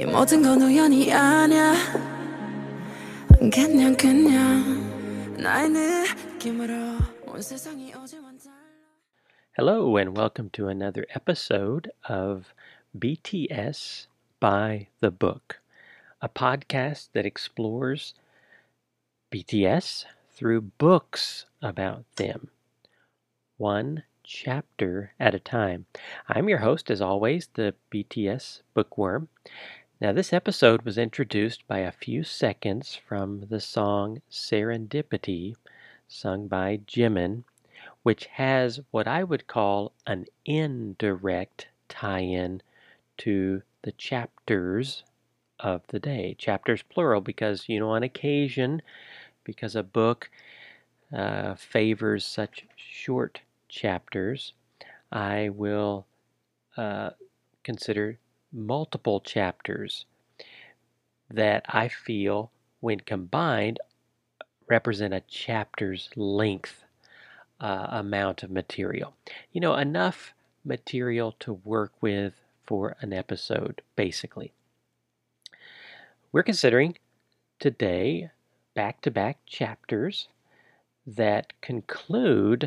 이 모든 건 우연이 아니야. 그냥 나의 느낌으로 온 세상이 어제만 달라. Hello, and welcome to another episode of BTS by the Book, a podcast that explores BTS through books about them, one chapter at a time. I'm your host, as always, the BTS Bookworm. Now, this episode was introduced by a few seconds from the song Serendipity, sung by Jimin, which has what I would call an indirect tie-in to the chapters of the day. Chapters plural because, on occasion, because a book favors such short chapters, I will consider multiple chapters that I feel, when combined, represent a chapter's length amount of material. Enough material to work with for an episode, basically. We're considering today back-to-back chapters that conclude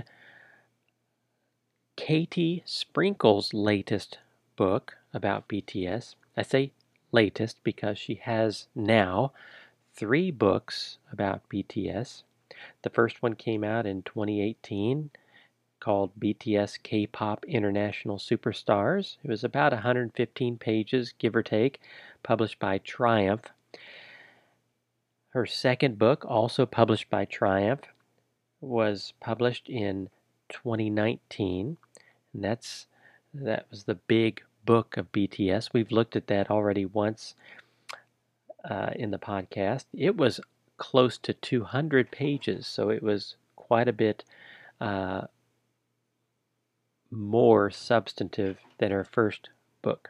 Katie Sprinkle's latest book about BTS. I say latest because she has now 3 books about BTS. The first one came out in 2018 called BTS K-Pop International Superstars. It was about 115 pages, give or take, published by Triumph. Her second book, also published by Triumph, was published in 2019, and that was the big book of BTS. We've looked at that already once in the podcast. It was close to 200 pages, so it was quite a bit more substantive than her first book.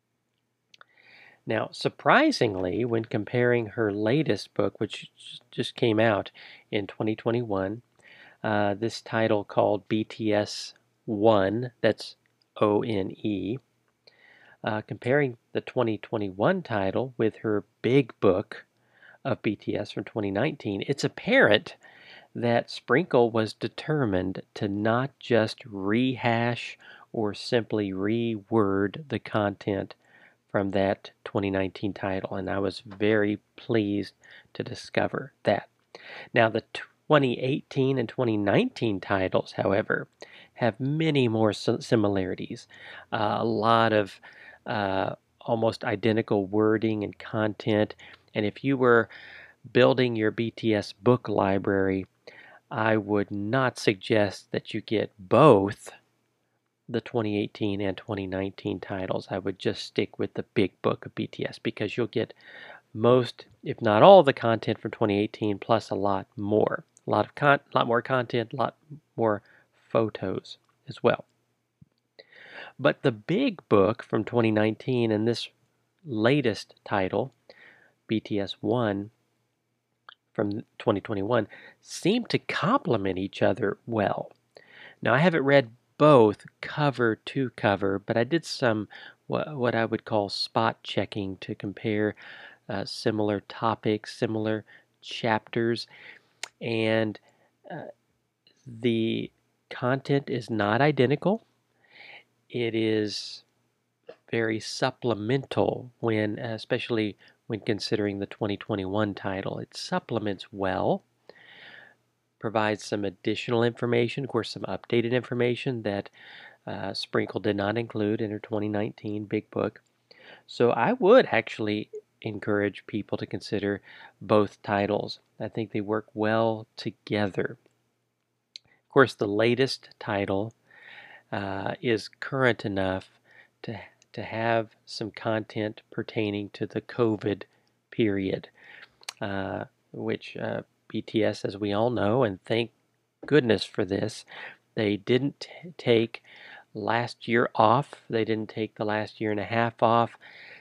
Now, surprisingly, when comparing her latest book, which just came out in 2021, this title called BTS 1, that's ONE, comparing the 2021 title with her big book of BTS from 2019, it's apparent that Sprinkle was determined to not just rehash or simply reword the content from that 2019 title, and I was very pleased to discover that. Now, the 2018 and 2019 titles, however, have many more similarities. A lot of almost identical wording and content, and if you were building your BTS book library, I would not suggest that you get both the 2018 and 2019 titles. I would just stick with the big book of BTS because you'll get most, if not all, the content from 2018 plus a lot more. A lot more content, a lot more photos as well. But the big book from 2019 and this latest title, BTS 1, from 2021 seem to complement each other well. Now, I haven't read both cover to cover, but I did some what I would call spot checking to compare similar topics, similar chapters, and the content is not identical. It is very supplemental when, especially when considering the 2021 title. It supplements well, provides some additional information, of course, some updated information that Sprinkle did not include in her 2019 big book. So I would actually encourage people to consider both titles. I think they work well together. Of course, the latest title is current enough to have some content pertaining to the COVID period, which BTS, as we all know, and thank goodness for this, they didn't take last year off. They didn't take the last year and a half off.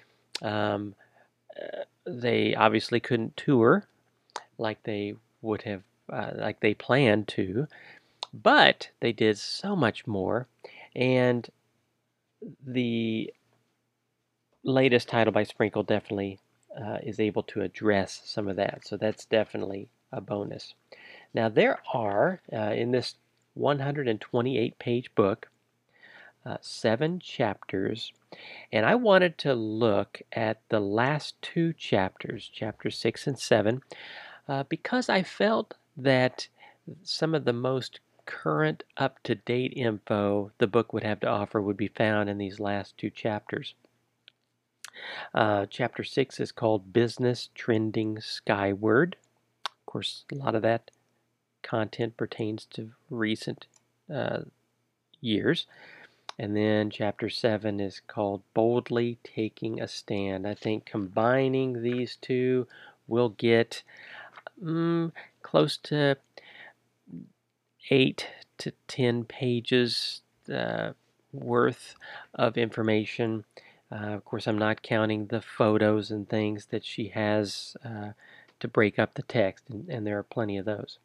They obviously couldn't tour like they would have, like they planned to, but they did so much more. And the latest title by Sprinkle definitely is able to address some of that. So that's definitely a bonus. Now there are, in this 128-page book, 7 chapters, and I wanted to look at the last 2 chapters, chapters 6 and 7, because I felt that some of the most current, up-to-date info the book would have to offer would be found in these last 2 chapters. Chapter 6 is called Business Trending Skyward. Of course, a lot of that content pertains to recent years. And then chapter 7 is called Boldly Taking a Stand. I think combining these two will get close to 8 to 10 pages worth of information. Of course, I'm not counting the photos and things that she has to break up the text, and there are plenty of those.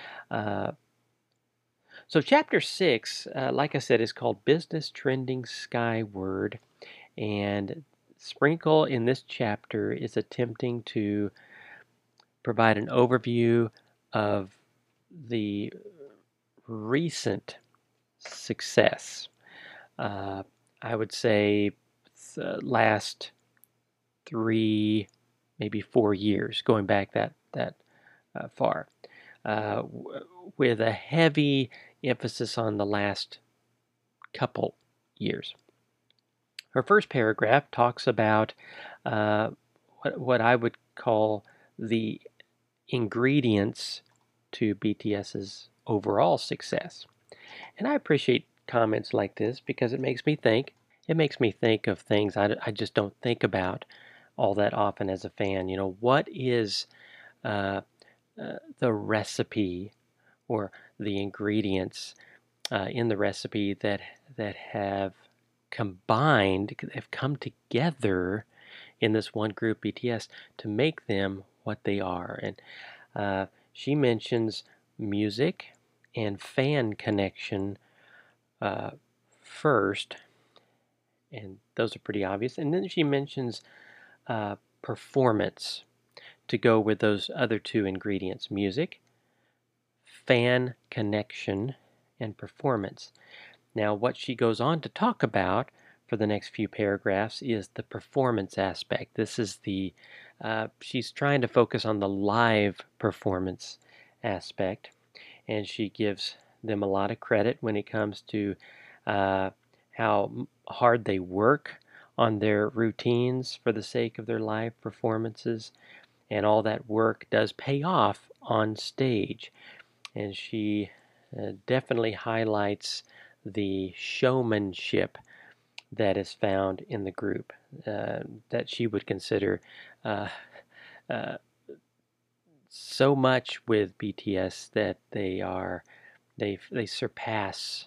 So chapter 6, like I said, is called Business Trending Skyward, and Sprinkle in this chapter is attempting to provide an overview of the recent success. I would say the last 3, maybe 4 years, going back that far, with a heavy emphasis on the last couple years. Her first paragraph talks about what I would call the ingredients to BTS's overall success. And I appreciate comments like this because it makes me think. It makes me think of things I just don't think about all that often as a fan. You know, what is the recipe or the ingredients in the recipe that have combined, have come together in this one group, BTS, to make them what they are. And she mentions music and fan connection first, and those are pretty obvious. And then she mentions performance to go with those other 2 ingredients: music, fan connection, and performance. Now, what she goes on to talk about for the next few paragraphs is the performance aspect. This is the, she's trying to focus on the live performance aspect, and she gives them a lot of credit when it comes to how hard they work on their routines for the sake of their live performances, and all that work does pay off on stage. And she definitely highlights the showmanship that is found in the group that she would consider so much with BTS that they surpass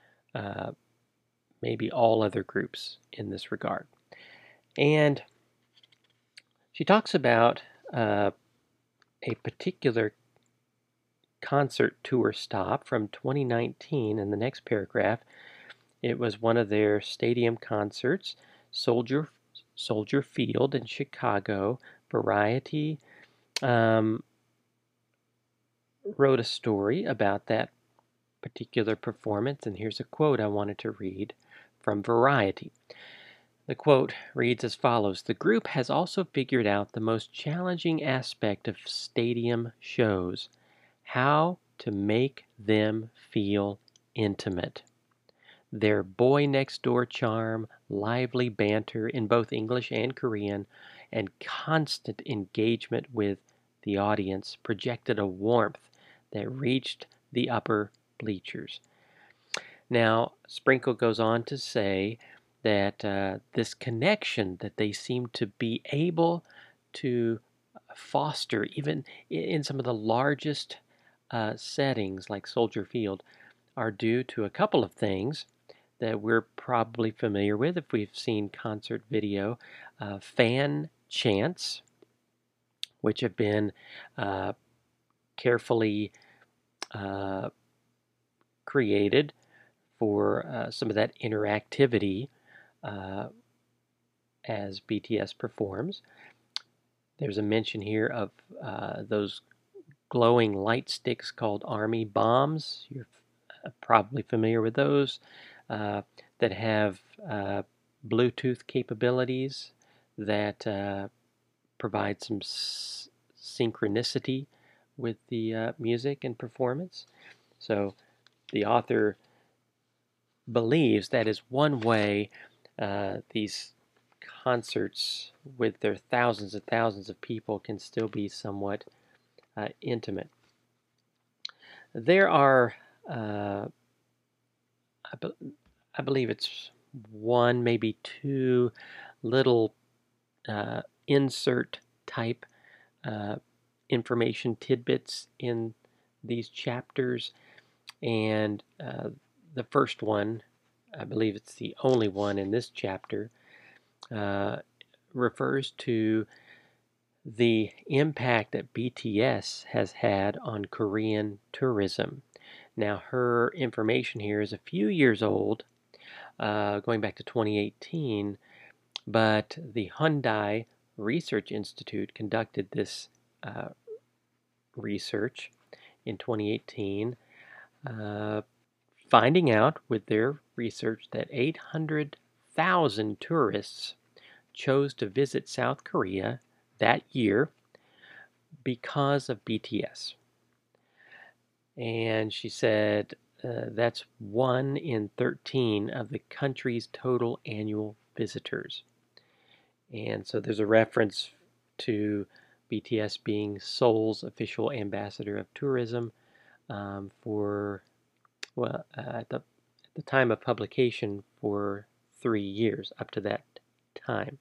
maybe all other groups in this regard. And she talks about a particular concert tour stop from 2019 in the next paragraph. It was one of their stadium concerts, Soldier Field in Chicago. Variety wrote a story about that particular performance, and here's a quote I wanted to read from Variety. The quote reads as follows: "The group has also figured out the most challenging aspect of stadium shows: how to make them feel intimate. Their boy-next-door charm, lively banter in both English and Korean, and constant engagement with the audience projected a warmth that reached the upper bleachers." Now, Sprinkle goes on to say that this connection that they seem to be able to foster, even in some of the largest settings like Soldier Field, are due to a couple of things that we're probably familiar with if we've seen concert video. Fan chants, which have been carefully created for some of that interactivity as BTS performs. There's a mention here of those glowing light sticks called army bombs. You're probably familiar with those that have Bluetooth capabilities that provide some synchronicity with the music and performance. So the author believes that is one way these concerts with their thousands and thousands of people can still be somewhat intimate. There are, I believe it's one, maybe two little insert type information tidbits in these chapters, and the first one, I believe it's the only one in this chapter, refers to the impact that BTS has had on Korean tourism. Now, her information here is a few years old, going back to 2018, but the Hyundai Research Institute conducted this research in 2018, finding out with their research that 800,000 tourists chose to visit South Korea that year because of BTS. And she said that's 1 in 13 of the country's total annual visitors. And so there's a reference to BTS being Seoul's official ambassador of tourism for, well, at the time of publication, for 3 years up to that time.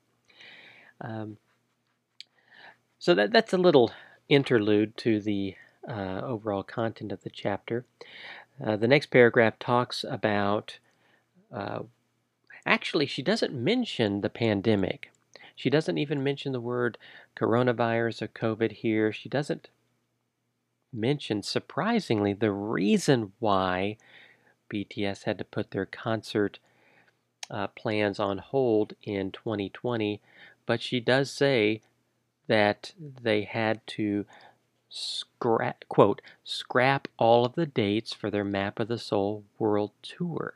So that's a little interlude to the overall content of the chapter. The next paragraph talks about, actually, she doesn't mention the pandemic. She doesn't even mention the word coronavirus or COVID here. She doesn't mention, surprisingly, the reason why BTS had to put their concert plans on hold in 2020, but she does say that they had to scrap all of the dates for their Map of the Soul World Tour.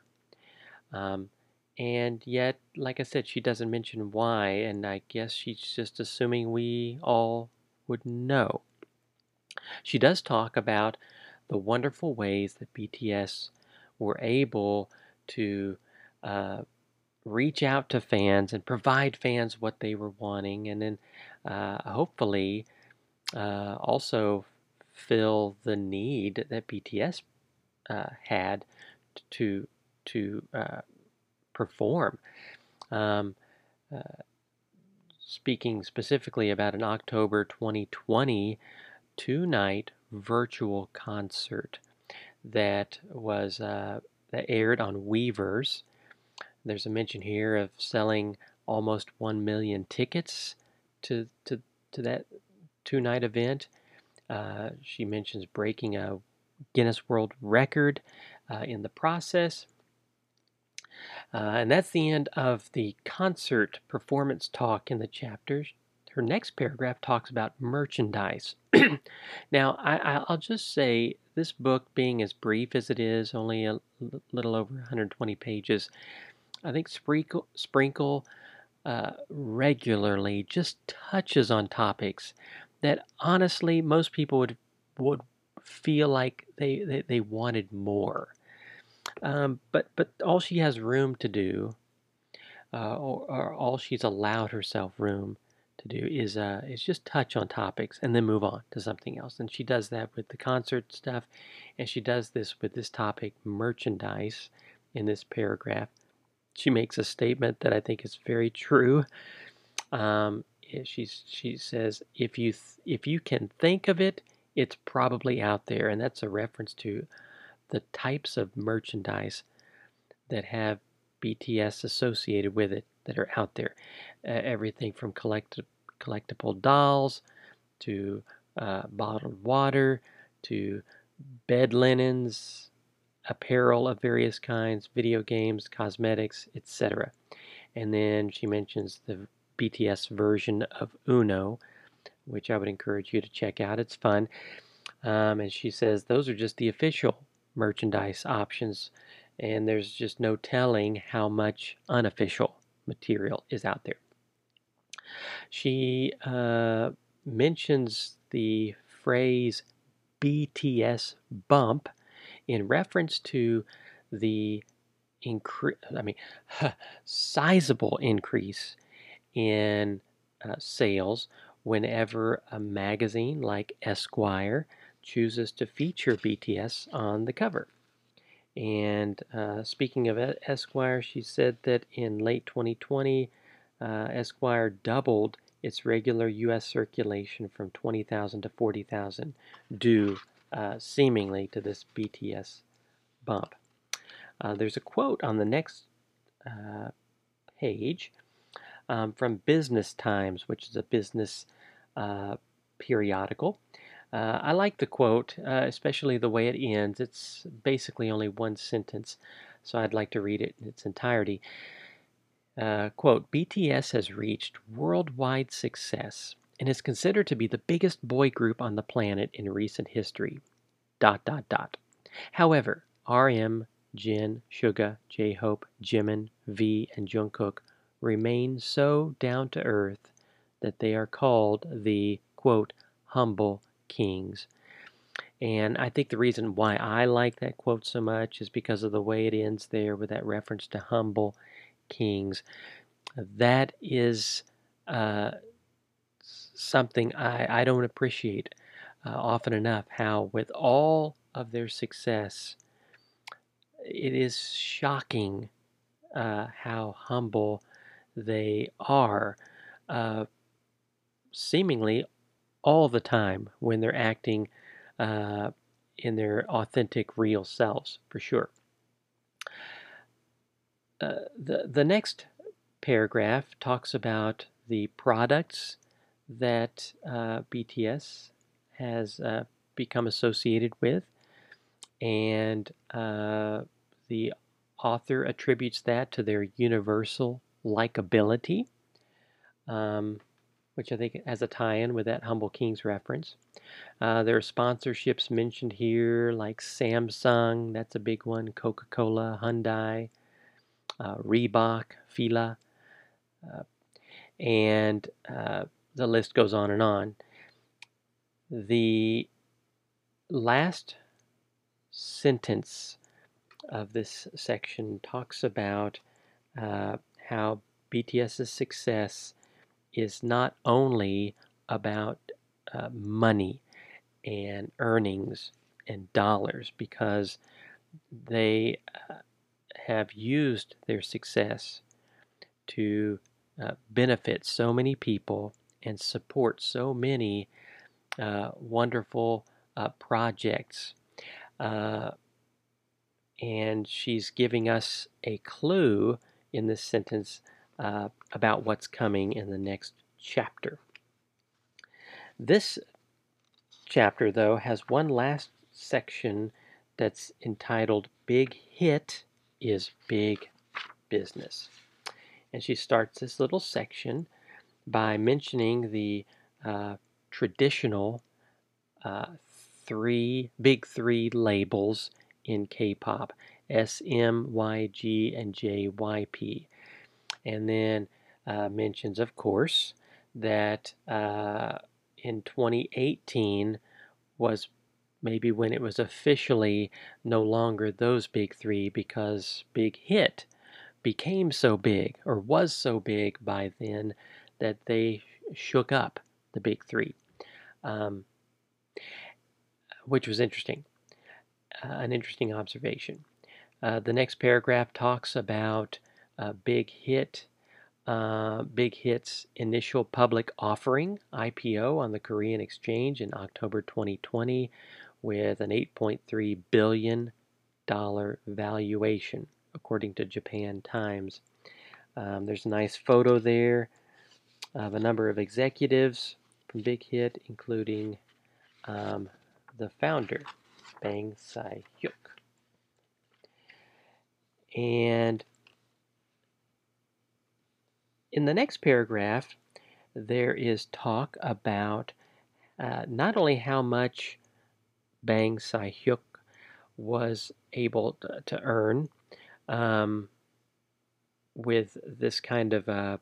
And yet, like I said, she doesn't mention why, and I guess she's just assuming we all would know. She does talk about the wonderful ways that BTS were able to reach out to fans and provide fans what they were wanting, and then hopefully also fill the need that BTS had to perform. Speaking specifically about an October 2020 two-night virtual concert that was that aired on Weverse. There's a mention here of selling almost 1 million tickets to that two-night event. She mentions breaking a Guinness World Record in the process. And that's the end of the concert performance talk in the chapter. Her next paragraph talks about merchandise. Now, I'll just say this book, being as brief as it is, only a little over 120 pages, I think Sprinkle regularly just touches on topics that honestly most people would feel like they wanted more. But all she has room to do, or all she's allowed herself room to do, is just touch on topics and then move on to something else. And she does that with the concert stuff, and she does this with this topic, merchandise, in this paragraph. She makes a statement that I think is very true. She says, if you can think of it, it's probably out there, and that's a reference to the types of merchandise that have BTS associated with it that are out there. Everything from collectible dolls to bottled water to bed linens, apparel of various kinds, video games, cosmetics, etc. And then she mentions the BTS version of Uno, which I would encourage you to check out. It's fun. And she says those are just the official merchandise options, and there's just no telling how much unofficial material is out there. She mentions the phrase BTS bump in reference to the sizable increase in sales whenever a magazine like Esquire chooses to feature BTS on the cover. And speaking of Esquire, she said that in late 2020, Esquire doubled its regular U.S. circulation from 20,000 to 40,000, due seemingly to this BTS bump. There's a quote on the next page from Business Times, which is a business periodical. I like the quote, especially the way it ends. It's basically only one sentence, so I'd like to read it in its entirety. Quote, BTS has reached worldwide success and is considered to be the biggest boy group on the planet in recent history. ... However, RM, Jin, Suga, J-Hope, Jimin, V, and Jungkook remain so down to earth that they are called the, quote, humble kings. And I think the reason why I like that quote so much is because of the way it ends there with that reference to humble kings. That is something I don't appreciate often enough, how with all of their success, it is shocking how humble they are, seemingly all the time when they're acting in their authentic, real selves, for sure. The next paragraph talks about the products that BTS has become associated with, and the author attributes that to their universal likability, which I think has a tie-in with that Humble Kings reference. There are sponsorships mentioned here, like Samsung, that's a big one, Coca-Cola, Hyundai, Reebok, Fila, and the list goes on and on. The last sentence of this section talks about how BTS's success is not only about money and earnings and dollars, because they have used their success to benefit so many people and support so many wonderful projects. And she's giving us a clue in this sentence about what's coming in the next chapter. This chapter, though, has one last section that's entitled Big Hit is Big Business. And she starts this little section by mentioning the traditional big three labels in K-pop: SM, YG, and JYP. And then mentions, of course, that in 2018 was maybe when it was officially no longer those big three, because Big Hit became so big, or was so big by then, that they shook up the big three, which was interesting, an interesting observation. The next paragraph talks about Big Hit's initial public offering, IPO, on the Korean exchange in October 2020 with an $8.3 billion valuation, according to Japan Times. There's a nice photo there of a number of executives from Big Hit, including the founder, Bang Si-hyuk. And in the next paragraph, there is talk about not only how much Bang Si-hyuk was able to earn with this kind of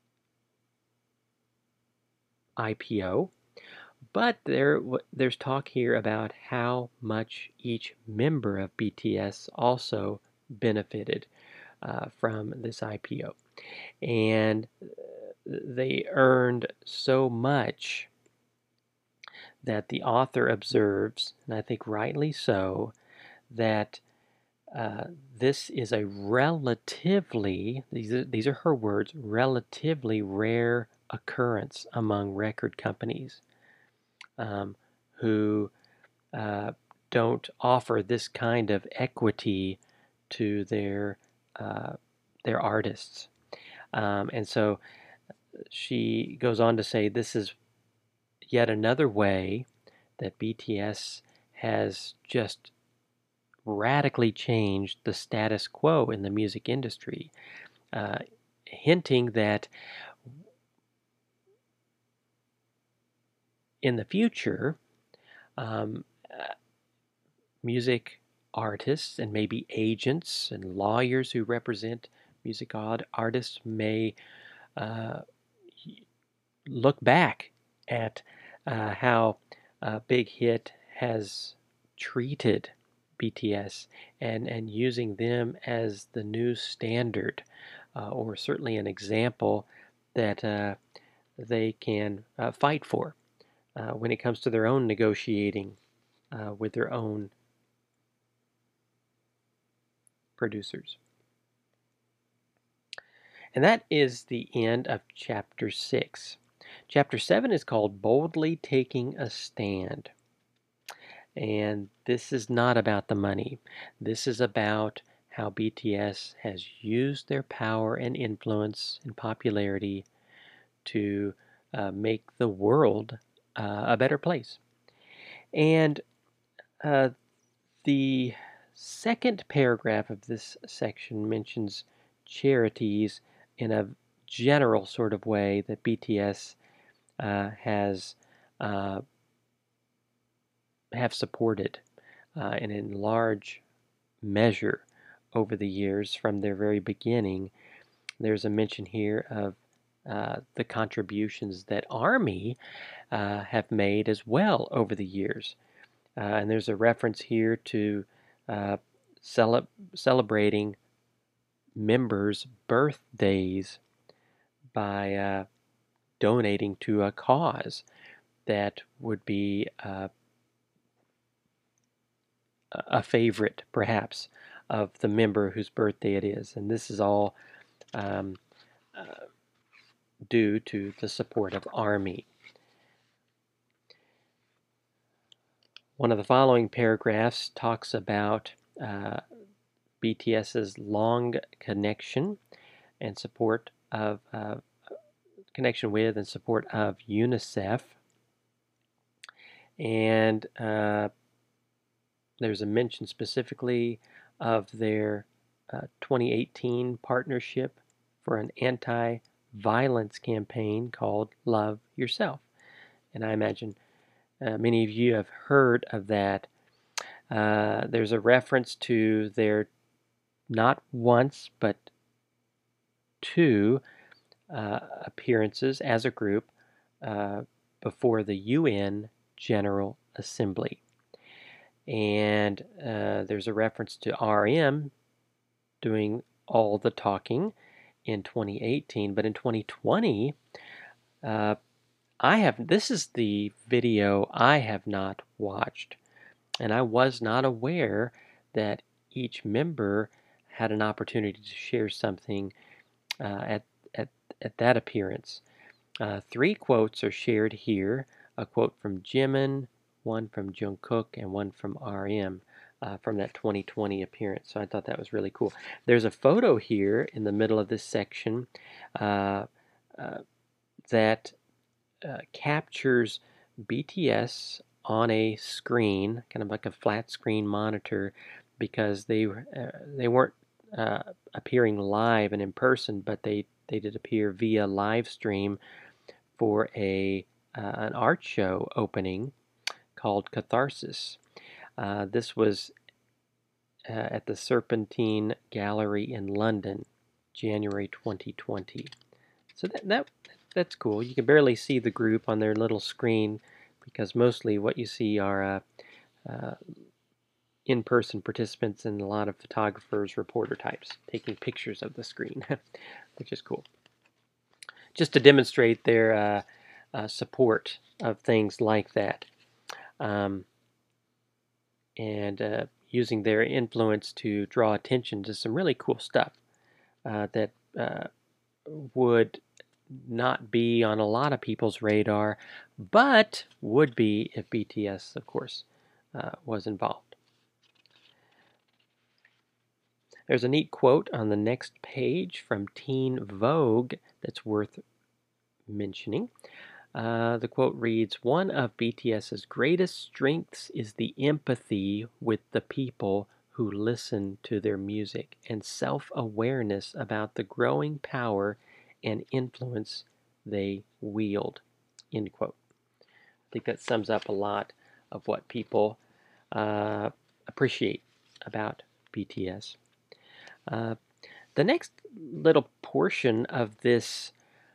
IPO, but there's talk here about how much each member of BTS also benefited from this IPO. And they earned so much that the author observes, and I think rightly so, that this is a relatively, these are her words, relatively rare occurrence among record companies who don't offer this kind of equity to their artists. And so she goes on to say this is yet another way that BTS has just radically changed the status quo in the music industry, hinting that in the future, music artists and maybe agents and lawyers who represent music artists may look back at how Big Hit has treated BTS and using them as the new standard, or certainly an example that they can fight for when it comes to their own negotiating with their own producers. And that is the end of chapter 6. Chapter 7 is called Boldly Taking a Stand. And this is not about the money. This is about how BTS has used their power and influence and popularity to make the world a better place. And the second paragraph of this section mentions charities in a general sort of way that BTS has have supported in large measure over the years from their very beginning. There's a mention here of the contributions that Army have made as well over the years. And there's a reference here to celebrating members' birthdays by donating to a cause that would be a favorite, perhaps, of the member whose birthday it is. And this is all due to the support of Army. One of the following paragraphs talks about BTS's long connection and support of connection with and support of UNICEF, and there's a mention specifically of their 2018 partnership for an anti-violence campaign called Love Yourself. And I imagine many of you have heard of that. There's a reference to their not once but two appearances as a group before the UN General Assembly. And there's a reference to RM doing all the talking in 2018, but in 2020, this is the video I have not watched, and I was not aware that each member had an opportunity to share something at that appearance. 3 quotes are shared here, a quote from Jimin, one from Jungkook, and one from RM from that 2020 appearance. So I thought that was really cool. There's a photo here in the middle of this section that captures BTS on a screen, kind of like a flat screen monitor, because they weren't appearing live and in person, but they they did appear via live stream for an art show opening called Catharsis. This was at the Serpentine Gallery in London, January 2020. So that's cool. You can barely see the group on their little screen because mostly what you see are in-person participants and a lot of photographers, reporter types taking pictures of the screen, which is cool. Just to demonstrate their support of things like that. And using their influence to draw attention to some really cool stuff that would not be on a lot of people's radar, but would be if BTS, of course, was involved. There's a neat quote on the next page from Teen Vogue that's worth mentioning. The quote reads, "One of BTS's greatest strengths is the empathy with the people who listen to their music and self-awareness about the growing power and influence they wield." End quote. I think that sums up a lot of what people appreciate about BTS. The next little portion of this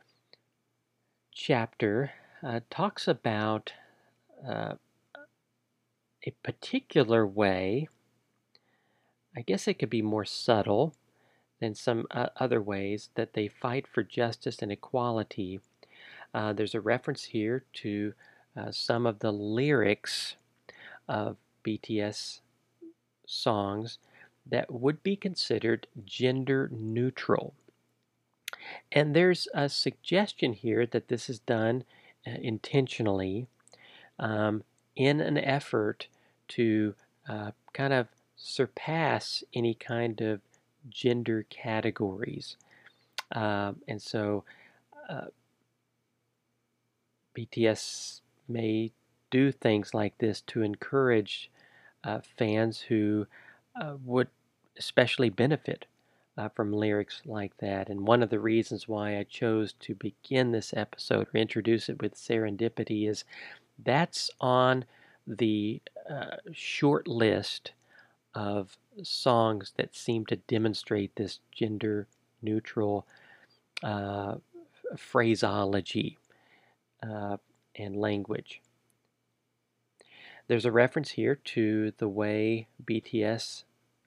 chapter talks about a particular way. I guess it could be more subtle than some other ways that they fight for justice and equality. There's a reference here to some of the lyrics of BTS songs that would be considered gender neutral. And there's a suggestion here that this is done intentionally in an effort to kind of surpass any kind of gender categories. And so BTS may do things like this to encourage fans who would especially benefit from lyrics like that. And one of the reasons why I chose to begin this episode or introduce it with Serendipity is that's on the short list of songs that seem to demonstrate this gender neutral phraseology and language. There's a reference here to the way BTS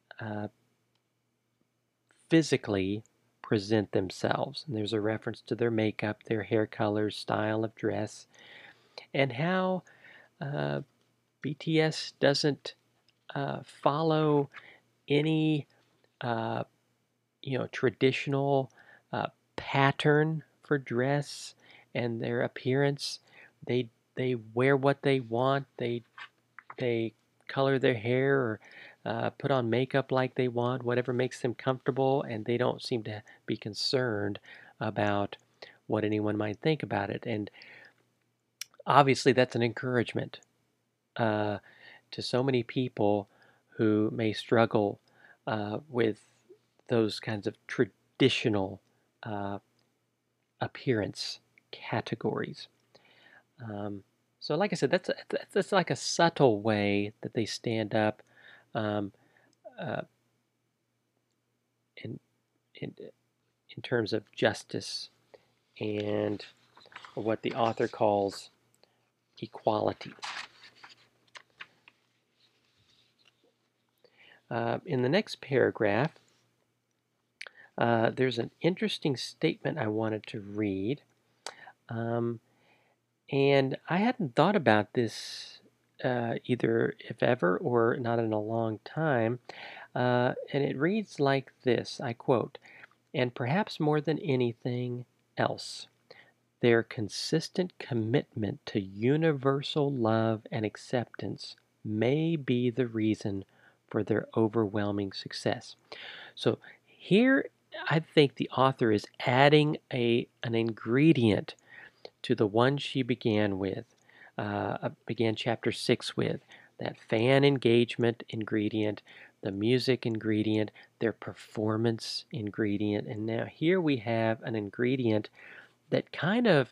physically present themselves. And there's a reference to their makeup, their hair colors, style of dress, and how BTS doesn't follow any traditional pattern for dress and their appearance. They wear what they want. They color their hair or put on makeup like they want, whatever makes them comfortable, and they don't seem to be concerned about what anyone might think about it. And obviously that's an encouragement to so many people who may struggle with those kinds of traditional appearance categories. So like I said, that's like a subtle way that they stand up in terms of justice and what the author calls equality. In the next paragraph, there's an interesting statement I wanted to read. And I hadn't thought about this either if ever or not in a long time. And it reads like this, I quote, "And perhaps more than anything else, their consistent commitment to universal love and acceptance may be the reason for their overwhelming success." So here I think the author is adding an ingredient to the one she began chapter 6 with, that fan engagement ingredient, the music ingredient, their performance ingredient, and now here we have an ingredient that kind of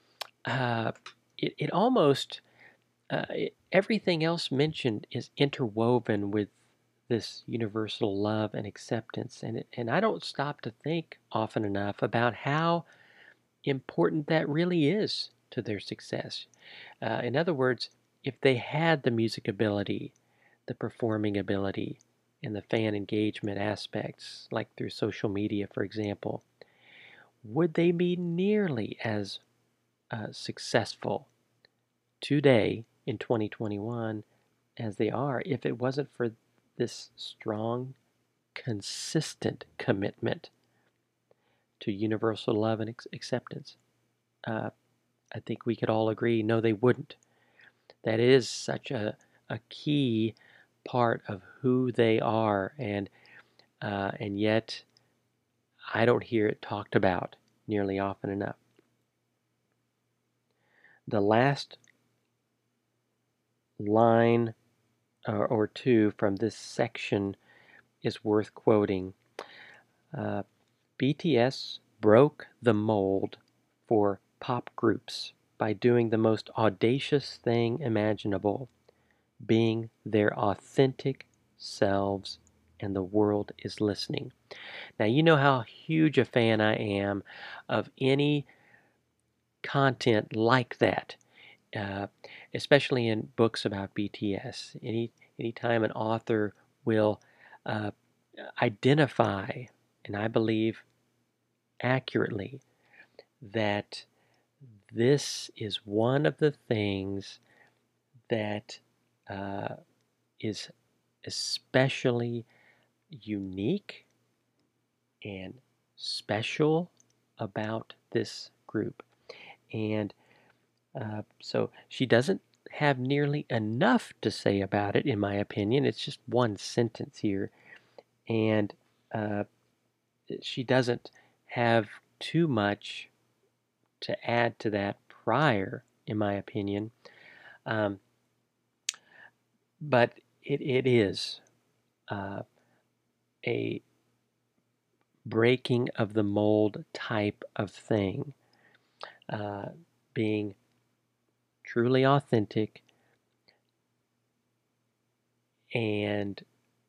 it almost everything else mentioned is interwoven with this universal love and acceptance, and I don't stop to think often enough about how important that really is to their success. In other words, if they had the music ability, the performing ability, and the fan engagement aspects, like through social media, for example, would they be nearly as successful today in 2021 as they are if it wasn't for this strong, consistent commitment to universal love and acceptance? Uh, I think we could all agree, no, they wouldn't. That is such a key part of who they are, and yet I don't hear it talked about nearly often enough. The last line or two from this section is worth quoting. BTS broke the mold for pop groups by doing the most audacious thing imaginable, being their authentic selves, and the world is listening. Now, you know how huge a fan I am of any content like that, uh, especially in books about BTS. Anytime an author will uh, identify, and I believe accurately, that this is one of the things that uh, is especially unique and special about this group. And so she doesn't have nearly enough to say about it, in my opinion. It's just one sentence here. And uh, she doesn't have too much to add to that prior, in my opinion. Um, but it is uh, a breaking of the mold type of thing, uh, being truly authentic and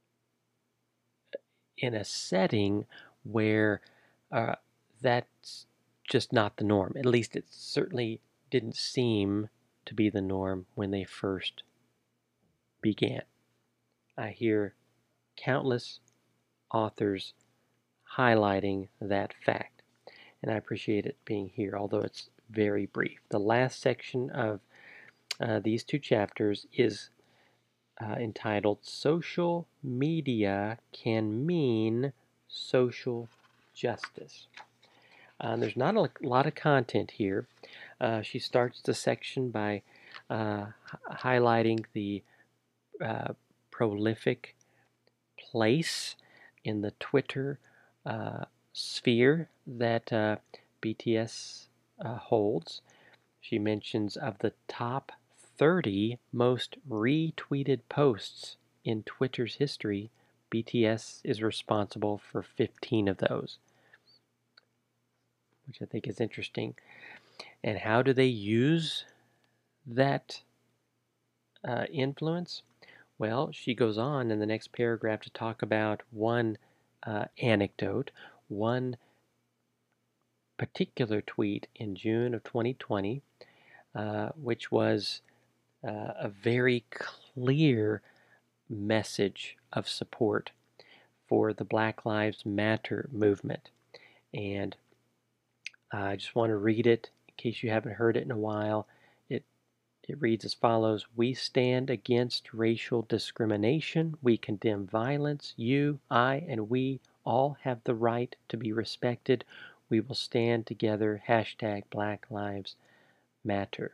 in a setting where uh, that's just not the norm. At least it certainly didn't seem to be the norm when they first began. I hear countless authors highlighting that fact, and I appreciate it being here, although it's very brief. The last section of these two chapters is entitled Social Media Can Mean Social Justice. There's not a lot of content here. She starts the section by highlighting the prolific place in the Twitter sphere that BTS holds. She mentions of the top 30 most retweeted posts in Twitter's history, BTS is responsible for 15 of those, which I think is interesting. And how do they use that influence? Well, she goes on in the next paragraph to talk about one anecdote, one particular tweet in June of 2020, which was a very clear message of support for the Black Lives Matter movement. And I just want to read it in case you haven't heard it in a while. It reads as follows: We stand against racial discrimination. We condemn violence. You, I, and we all have the right to be respected. We will stand together. Hashtag Black Lives Matter.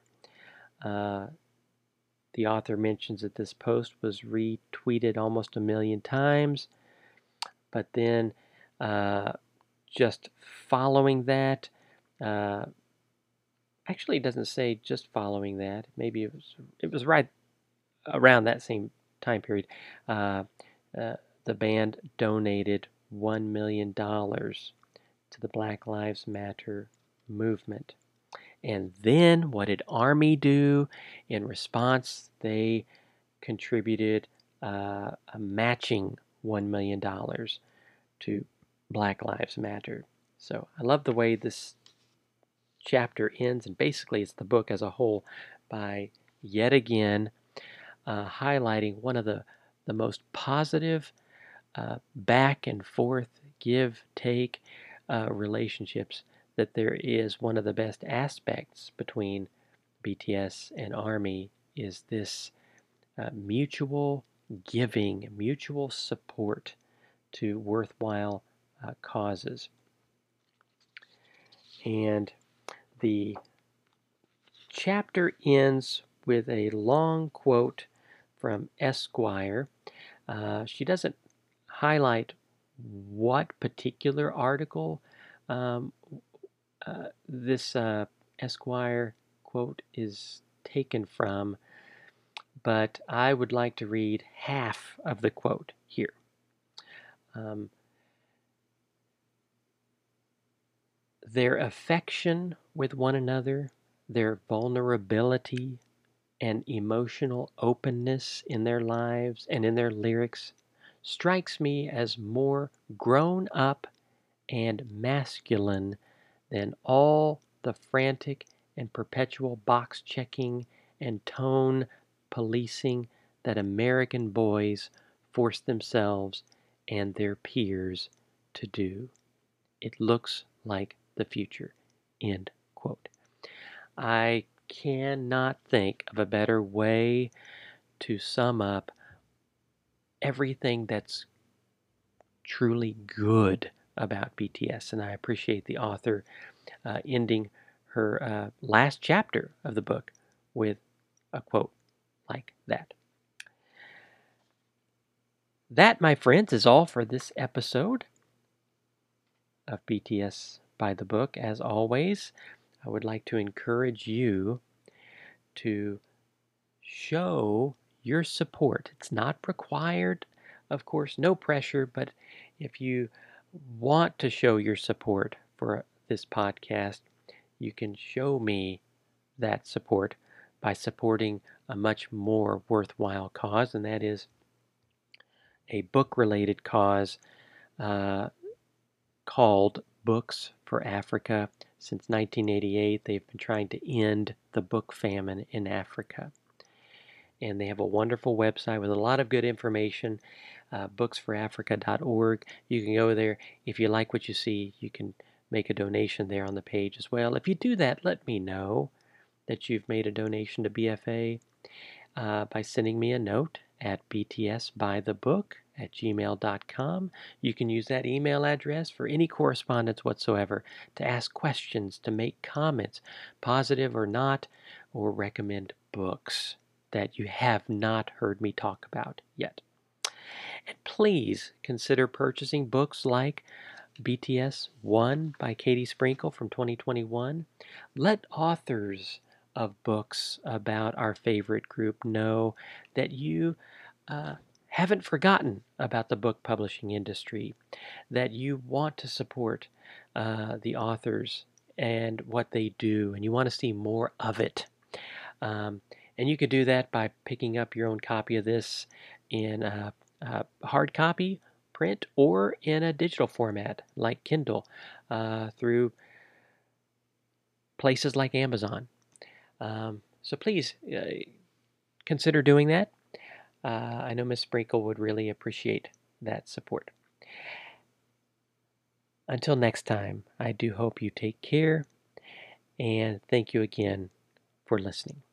The author mentions that this post was retweeted almost 1 million times, but then just following that, uh, actually, it doesn't say just following that. Maybe it was right around that same time period. Uh, the band donated $1 million to the Black Lives Matter movement. And then what did Army do? In response, they contributed a matching $1 million to Black Lives Matter. So I love the way this chapter ends, and basically it's the book as a whole, by yet again highlighting one of the most positive back and forth, give, take relationships that there is. One of the best aspects between BTS and Army is this mutual giving, mutual support to worthwhile causes. And the chapter ends with a long quote from Esquire. She doesn't highlight what particular article this Esquire quote is taken from, but I would like to read half of the quote here. Their affection with one another, their vulnerability and emotional openness in their lives and in their lyrics strikes me as more grown up and masculine than all the frantic and perpetual box checking and tone policing that American boys force themselves and their peers to do. It looks like the future. End quote. I cannot think of a better way to sum up everything that's truly good about BTS, and I appreciate the author ending her last chapter of the book with a quote like that. That, my friends, is all for this episode of BTS by the Book. As always, I would like to encourage you to show your support. It's not required, of course, no pressure, but if you want to show your support for this podcast, you can show me that support by supporting a much more worthwhile cause, and that is a book-related cause called Books for Africa. Since 1988, they've been trying to end the book famine in Africa. And they have a wonderful website with a lot of good information, booksforafrica.org. You can go there. If you like what you see, you can make a donation there on the page as well. If you do that, let me know that you've made a donation to BFA by sending me a note at btsbythebook@gmail.com. You can use that email address for any correspondence whatsoever, to ask questions, to make comments, positive or not, or recommend books that you have not heard me talk about yet. And please consider purchasing books like BTS 1 by Katie Sprinkle from 2021. Let authors of books about our favorite group know that you haven't forgotten about the book publishing industry, that you want to support the authors and what they do, and you want to see more of it. And you could do that by picking up your own copy of this in hard copy, print, or in a digital format like Kindle through places like Amazon. So please consider doing that. I know Miss Sprinkle would really appreciate that support. Until next time, I do hope you take care, and thank you again for listening.